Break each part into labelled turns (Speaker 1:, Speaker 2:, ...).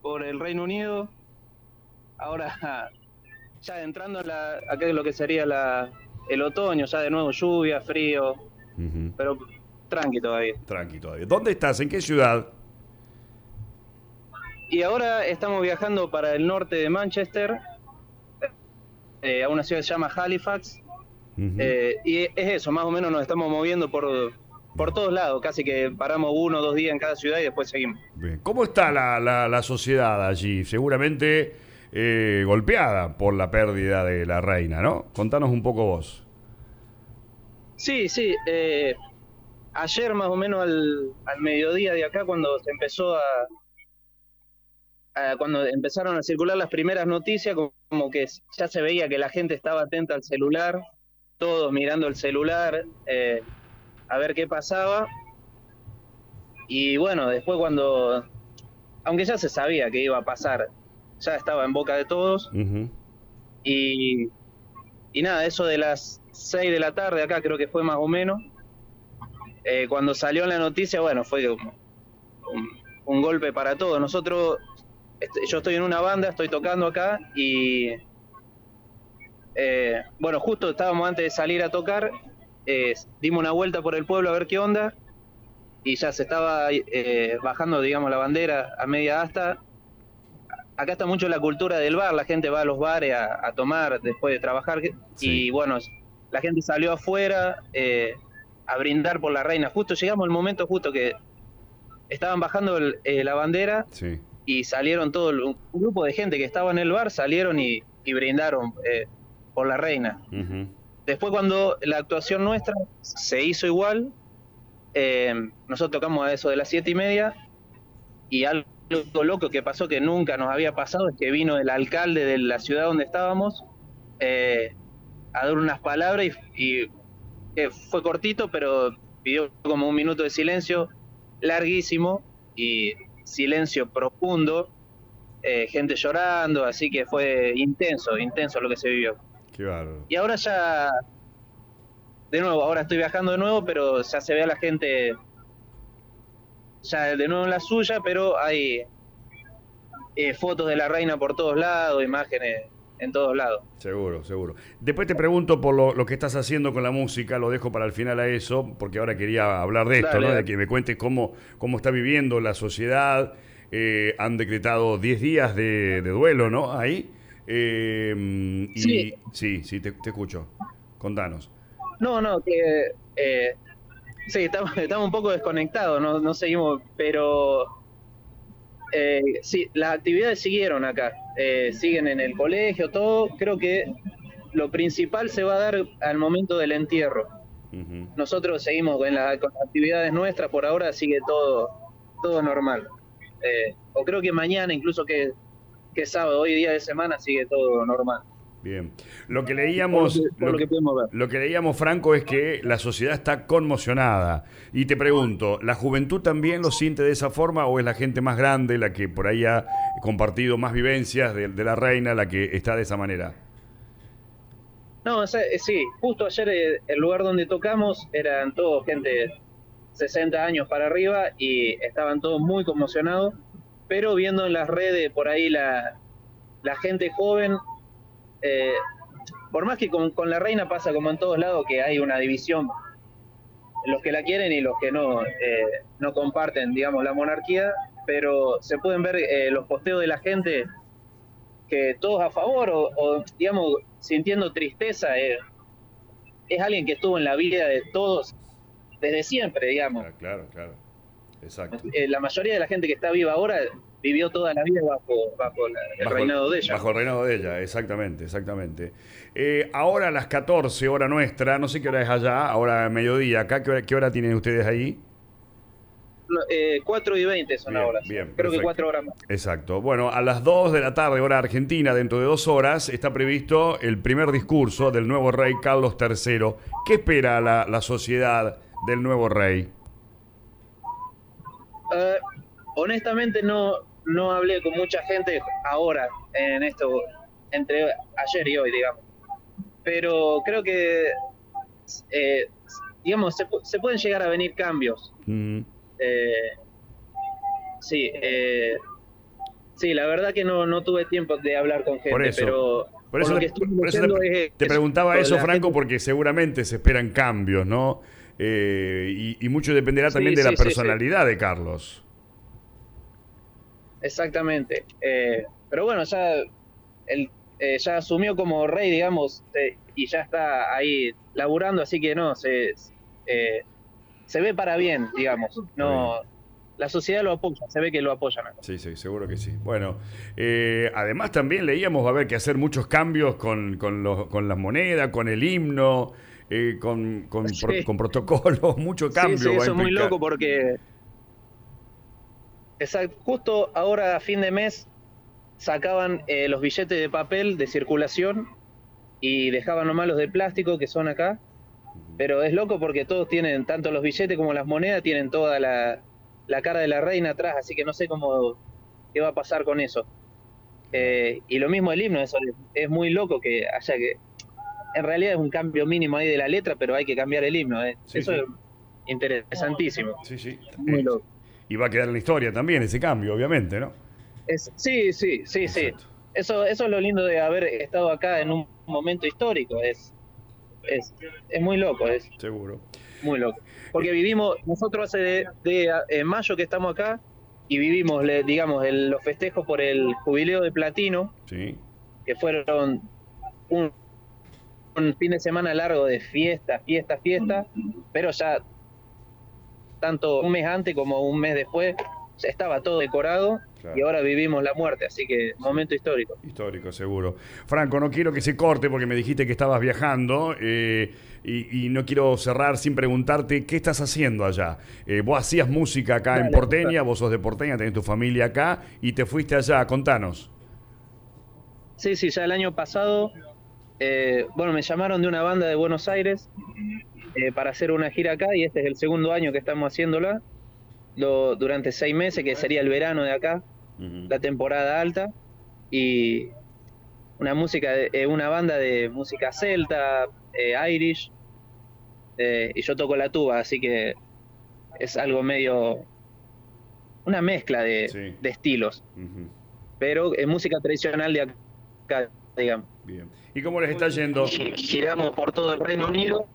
Speaker 1: por el Reino Unido. Ahora ya entrando en acá lo que sería el otoño, ya de nuevo lluvia, frío,
Speaker 2: Ujú.
Speaker 1: pero tranqui todavía.
Speaker 2: Tranqui todavía. ¿Dónde estás? ¿En qué ciudad?
Speaker 1: Y ahora estamos viajando para el norte de Manchester, a una ciudad que se llama Halifax,
Speaker 2: Ujú.
Speaker 1: y es eso, más o menos nos estamos moviendo por
Speaker 2: Bien.
Speaker 1: todos lados, casi que paramos 1 o 2 días en cada ciudad y después seguimos.
Speaker 2: Bien. ¿Cómo está la sociedad allí? Seguramente golpeada por la pérdida de la reina, ¿no? Contanos un poco vos.
Speaker 1: Sí, sí, ayer más o menos al mediodía de acá, cuando se empezó cuando empezaron a circular las primeras noticias, como que ya se veía que la gente estaba atenta al celular, todos mirando el celular, a ver qué pasaba. Y bueno, después aunque ya se sabía que iba a pasar, ya estaba en boca de todos.
Speaker 2: Ujú.
Speaker 1: Y, y nada, eso de las 6 de la tarde acá creo que fue más o menos, cuando salió la noticia, bueno, fue un, un golpe para todos. Yo estoy en una banda, estoy tocando acá y bueno, justo estábamos antes de salir a tocar, dimos una vuelta por el pueblo a ver qué onda y ya se estaba bajando, digamos, la bandera a media asta. Acá está mucho la cultura del bar, la gente va a los bares a tomar después de trabajar
Speaker 2: Sí,
Speaker 1: y bueno, la gente salió afuera a brindar por la reina. Justo llegamos al momento justo que estaban bajando la bandera
Speaker 2: sí.
Speaker 1: y salieron todo un grupo de gente que estaba en el bar, salieron y brindaron por la reina.
Speaker 2: Ujú.
Speaker 1: Después cuando la actuación nuestra se hizo igual, nosotros tocamos a eso de las 7:30 y algo loco que pasó que nunca nos había pasado es que vino el alcalde de la ciudad donde estábamos eh, a dar unas palabras y fue cortito, pero pidió como 1 minuto de silencio larguísimo y silencio profundo, gente llorando, así que fue intenso, intenso lo que se vivió.
Speaker 2: Qué bárbaro.
Speaker 1: Y ahora ya, de nuevo, ahora estoy viajando de nuevo, pero ya se ve a la gente ya de nuevo en la suya, pero hay fotos de la reina por todos lados, imágenes en todos lados.
Speaker 2: Seguro, seguro. Después te pregunto por lo que estás haciendo con la música, lo dejo para el final a eso, porque ahora quería hablar de esto,
Speaker 1: Dale,
Speaker 2: ¿no? De
Speaker 1: dale.
Speaker 2: que me cuentes cómo está viviendo la sociedad. Han decretado 10 días de duelo, ¿no? Ahí.
Speaker 1: Sí,
Speaker 2: Y sí, sí, te escucho. Contanos.
Speaker 1: no, no, que sí, estamos un poco desconectados, no, no seguimos, pero sí, las actividades siguieron acá, siguen en el colegio, todo. Creo que lo principal se va a dar al momento del entierro.
Speaker 2: Ujú.
Speaker 1: Nosotros seguimos con las actividades nuestras, por ahora sigue todo normal. O creo que mañana, incluso que es sábado, hoy día de semana, sigue todo normal,
Speaker 2: Bien. Lo que leíamos,
Speaker 1: por lo que podemos ver.
Speaker 2: lo que leíamos, Franco, es que la sociedad está conmocionada. Y te pregunto, ¿la juventud también lo siente de esa forma o es la gente más grande, la que por ahí ha compartido más vivencias de la reina, la que está de esa manera?
Speaker 1: No, sí, justo ayer el lugar donde tocamos eran todos gente de 60 años para arriba y estaban todos muy conmocionados, pero viendo en las redes por ahí la gente joven, eh, por más que con la reina pasa como en todos lados que hay una división, los que la quieren y los que no comparten, digamos, la monarquía, pero se pueden ver los posteos de la gente que todos a favor digamos, sintiendo tristeza. Es alguien que estuvo en la vida de todos desde siempre, digamos.
Speaker 2: Ah, claro, claro. Exacto.
Speaker 1: La mayoría de la gente que está viva ahora vivió toda la vida bajo el
Speaker 2: Bajo,
Speaker 1: reinado de ella.
Speaker 2: bajo el reinado de ella, exactamente, exactamente. Ahora a las 14 hora nuestra, no sé qué hora es allá, ahora mediodía, acá, qué hora tienen ustedes ahí?
Speaker 1: 4:20 son
Speaker 2: Bien,
Speaker 1: ahora,
Speaker 2: bien,
Speaker 1: creo que
Speaker 2: perfecto.
Speaker 1: 4 horas más.
Speaker 2: Exacto. Bueno, a las 2 de la tarde, hora argentina, dentro de 2 horas, está previsto el primer discurso del nuevo rey Carlos III. ¿Qué espera la sociedad del nuevo rey?
Speaker 1: Eh, Honestamente no hablé con mucha gente ahora en esto, entre ayer y hoy, digamos. Pero creo que, eh, digamos, se pueden llegar a venir cambios.
Speaker 2: Mm,
Speaker 1: Eh, sí, Sí, la verdad que no tuve tiempo de hablar con
Speaker 2: Por
Speaker 1: gente,
Speaker 2: eso.
Speaker 1: pero
Speaker 2: Por eso,
Speaker 1: lo que
Speaker 2: te,
Speaker 1: estuve
Speaker 2: por eso
Speaker 1: leyendo es
Speaker 2: te preguntaba eso,
Speaker 1: la
Speaker 2: Franco,
Speaker 1: gente.
Speaker 2: porque seguramente se esperan cambios, ¿no? Y mucho dependerá también
Speaker 1: Sí,
Speaker 2: de la
Speaker 1: sí, sí, sí,
Speaker 2: personalidad de Carlos.
Speaker 1: exactamente. Pero bueno, ya asumió como rey, digamos, y ya está ahí laburando, así que no, eh, se ve para bien, digamos.
Speaker 2: Está bien.
Speaker 1: No, la sociedad lo apoya, se ve que lo apoyan acá.
Speaker 2: Sí, sí, seguro que sí. Bueno, además también leíamos va a haber que hacer muchos cambios con las monedas, con el himno,
Speaker 1: Sí,
Speaker 2: con protocolos, mucho
Speaker 1: sí, sí,
Speaker 2: cambio va a
Speaker 1: eso es muy
Speaker 2: implicar.
Speaker 1: loco porque justo ahora a fin de mes sacaban los billetes de papel de circulación y dejaban nomás los de plástico que son acá, pero es loco porque todos tienen, tanto los billetes como las monedas, tienen toda la cara de la reina atrás, así que no sé qué va a pasar con eso.
Speaker 2: Claro.
Speaker 1: Y lo mismo el himno, eso es muy loco que haya que, en realidad es un cambio mínimo ahí de la letra, pero hay que cambiar el himno,
Speaker 2: Sí,
Speaker 1: eso es
Speaker 2: sí.
Speaker 1: interesantísimo,
Speaker 2: Sí, sí.
Speaker 1: muy loco.
Speaker 2: Y va a quedar en la historia también ese cambio, obviamente, ¿no?
Speaker 1: Sí, sí, sí, sí.
Speaker 2: Exacto.
Speaker 1: Eso es lo lindo de haber estado acá en un momento histórico, es, es muy loco, es
Speaker 2: Seguro.
Speaker 1: muy loco.
Speaker 2: Eh,
Speaker 1: Porque vivimos, nosotros hace en mayo que estamos acá y vivimos, digamos, los festejos por el jubileo de platino,
Speaker 2: sí.
Speaker 1: que fueron un, un fin de semana largo de fiesta, fiesta, fiesta, pero ya tanto un mes antes como un mes después ya estaba todo decorado y
Speaker 2: Claro.
Speaker 1: ahora vivimos la muerte, así que
Speaker 2: Sí.
Speaker 1: momento histórico.
Speaker 2: Histórico, seguro. Franco, no quiero que se corte porque me dijiste que estabas viajando y no quiero cerrar sin preguntarte qué estás haciendo allá. Vos hacías música acá en
Speaker 1: Dale,
Speaker 2: Porteña, vos sos de Porteña, tenés tu familia acá y te fuiste allá. Contanos.
Speaker 1: sí, sí, ya el año pasado, bueno, me llamaron de una banda de Buenos Aires para hacer una gira acá y este es el segundo año que estamos haciéndola, durante 6 meses, que sería el verano de acá,
Speaker 2: Ujú.
Speaker 1: la temporada alta, y una banda de música celta, Irish, y yo toco la tuba, así que es algo medio, una mezcla
Speaker 2: Sí.
Speaker 1: de estilos,
Speaker 2: Ujú.
Speaker 1: pero es música tradicional de acá, digamos.
Speaker 2: Bien. ¿Y cómo les está yendo?
Speaker 1: Giramos por todo el Reino Unido.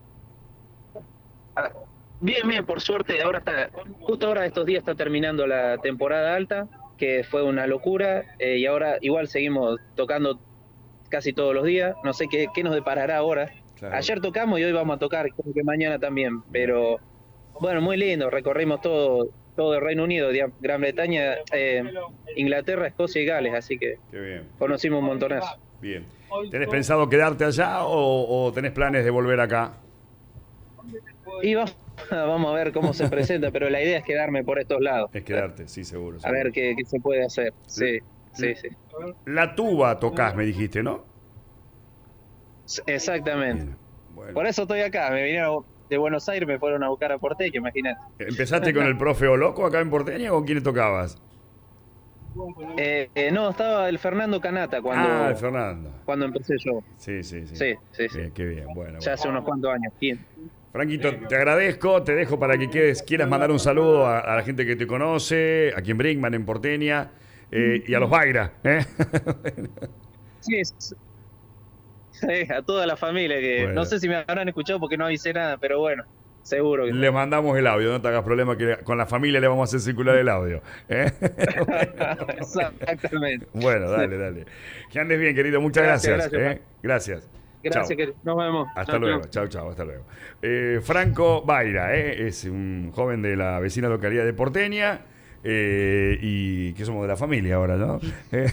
Speaker 1: Ah, bien, bien, por suerte, justo ahora estos días está terminando la temporada alta, que fue una locura, y ahora igual seguimos tocando casi todos los días, no sé qué nos deparará ahora.
Speaker 2: Claro.
Speaker 1: Ayer tocamos y hoy vamos a tocar, creo que mañana también,
Speaker 2: Mirá.
Speaker 1: pero bueno, muy lindo, recorrimos todo el Reino Unido, Gran Bretaña, Inglaterra, Escocia y Gales, así que
Speaker 2: Qué bien.
Speaker 1: conocimos un montonazo.
Speaker 2: Bien. ¿Tenés pensado quedarte allá o tenés planes de volver acá?
Speaker 1: Y vamos a ver cómo se presenta, pero la idea es quedarme por estos lados,
Speaker 2: Es quedarte, sí, seguro,
Speaker 1: a ver
Speaker 2: seguro.
Speaker 1: qué se puede hacer.
Speaker 2: L-
Speaker 1: Sí, sí, sí.
Speaker 2: La tuba tocas, me dijiste, ¿no?
Speaker 1: Exactamente.
Speaker 2: Bien. Bueno.
Speaker 1: Por eso estoy acá. Me vinieron de Buenos Aires, me fueron a buscar a Porteño, imagínate.
Speaker 2: ¿Empezaste con el profe Oloco acá en Porteña o con quién tocabas?
Speaker 1: No, estaba el Fernando Canata
Speaker 2: Ah, el Fernando.
Speaker 1: cuando empecé yo.
Speaker 2: Sí, sí, sí.
Speaker 1: Sí, sí, sí.
Speaker 2: Bien, qué bien. Bueno,
Speaker 1: Ya
Speaker 2: bueno.
Speaker 1: hace unos cuantos años. Bien.
Speaker 2: Franquito, te agradezco, te dejo para que quieras mandar un saludo a la gente que te conoce, aquí en Brinkman, en Porteña, y a los Baira, ¿eh?
Speaker 1: Sí, sí, a toda la familia que no
Speaker 2: Bueno,
Speaker 1: sé si me habrán escuchado porque no avisé nada, pero bueno, seguro que.
Speaker 2: le mandamos el audio, no te hagas problema que con la familia le vamos a hacer circular el audio. ¿Eh?
Speaker 1: Exactamente.
Speaker 2: Bueno, dale, dale. Que andes bien, querido, muchas
Speaker 1: Gracias,
Speaker 2: gracias.
Speaker 1: gracias,
Speaker 2: ¿Eh? Gracias. Chao.
Speaker 1: Gracias, que nos vemos.
Speaker 2: Hasta
Speaker 1: Chao,
Speaker 2: luego,
Speaker 1: chao.
Speaker 2: chao, chao, hasta luego. Franco Baira, es un joven de la vecina localidad de Porteña y que somos de la familia ahora, ¿no?